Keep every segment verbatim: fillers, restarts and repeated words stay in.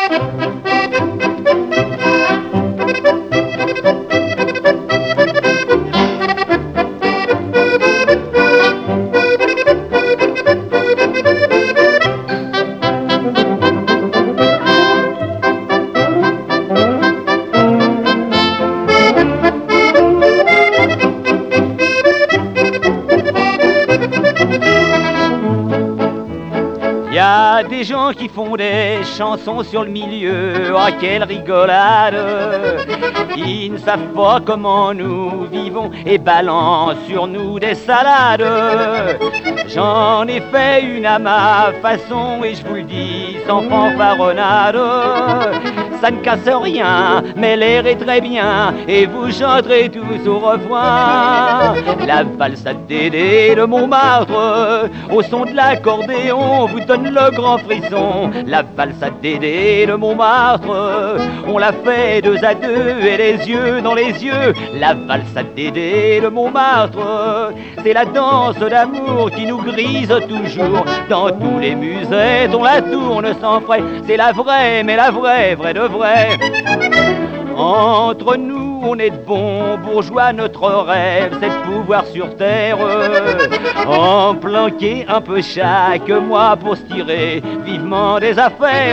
Y a des gens qui font des chansons sur le milieu, ah quelle rigolade! Ils ne savent pas comment nous vivons et balancent sur nous des salades. J'en ai fait une à ma façon et je vous le dis sans fanfaronnade. Ça ne casse rien, mais l'air est très bien et vous chanterez tous au refrain. La valse à Dédé de Montmartre, au son de l'accordéon, vous donne le grand frisson. La valse à Dédé de Montmartre, on l'a fait deux à deux et les yeux dans les yeux. La valse à Dédé de Montmartre, c'est la danse d'amour qui nous grise toujours. Dans tous les musées, on la tourne sans frais. C'est la vraie, mais la vraie, vraie de vrai. Entre nous, on est de bons bourgeois, notre rêve, c'est de pouvoir sur terre en planquer un peu chaque mois pour se tirer vivement des affaires.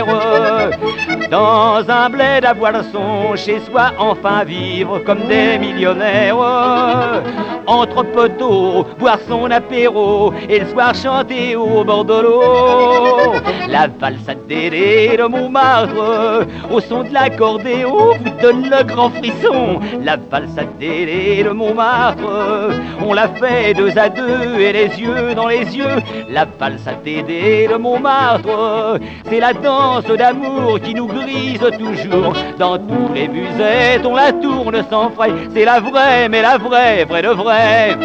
Dans un bled à Boisson, chez soi, enfin vivre comme des millionnaires. Entre poteaux, boire son apéro et le soir chanter au bord de l'eau. La valse à Dédé de Montmartre, au son de l'accordéon, vous donne le grand frisson. La valse à Dédé de Montmartre, on l'a fait deux à deux et les yeux dans les yeux. La valse à Dédé de Montmartre, c'est la danse d'amour qui nous grise toujours. Dans tous les musettes, on la tourne sans frais. C'est la vraie, mais la vraie, vraie de vrai.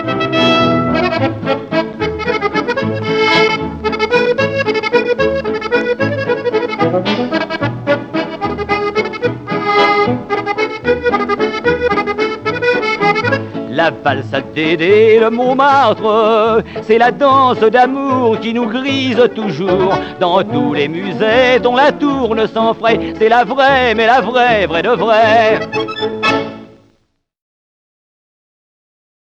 La valse à Dédé de Montmartre, c'est la danse d'amour qui nous grise toujours. Dans tous les musées, on la tourne sans frais. C'est la vraie, mais la vraie, vraie de vrai.